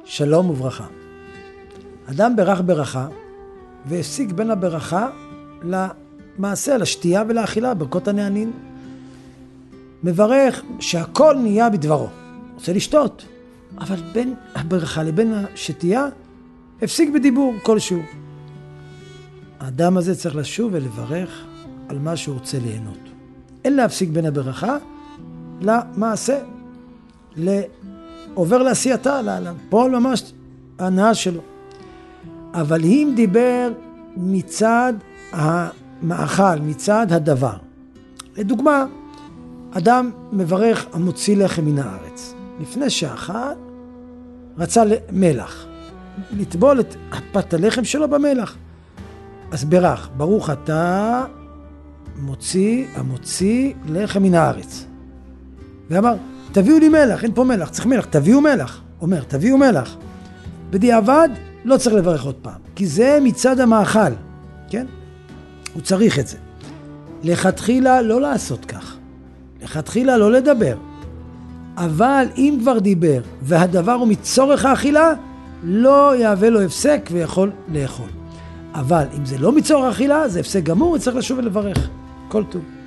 שלום וברכה. אדם ברך ברכה והפסיק בין הברכה למעשה, לשתייה ולאכילה, ברכות הנענין. מברך שהכל נהיה בדברו. רוצה לשתות, אבל בין הברכה לבין השתייה הפסיק בדיבור כלשהו. האדם הזה צריך לשוב ולברך על מה שהוא רוצה ליהנות. אין להפסיק בין הברכה למעשה, עובר לעשייתה, לפועל ממש ההנאה שלו. אבל אם דיבר מצד המאכל, מצד הדבר. לדוגמה, אדם מברך המוציא לחם מן הארץ. לפני שאכל, רצה מלח. לטבול את פת הלחם שלו במלח. אז ברך, ברוך אתה המוציא לחם מן הארץ. ואמר, תביאו לי מלח, אין פה מלח, צריך מלח, תביאו מלח. אומר, תביאו מלח. בדיעבד לא צריך לברך עוד פעם, כי זה מצד המאכל, כן? הוא צריך את זה. לכתחילה לא לעשות כך. לכתחילה לא לדבר. אבל אם כבר דיבר והדבר הוא מצורך האכילה, לא יהווה לו הפסק ויכול לאכול. אבל אם זה לא מצורך האכילה, זה הפסק גמור, צריך לשוב ולברך. כל טוב.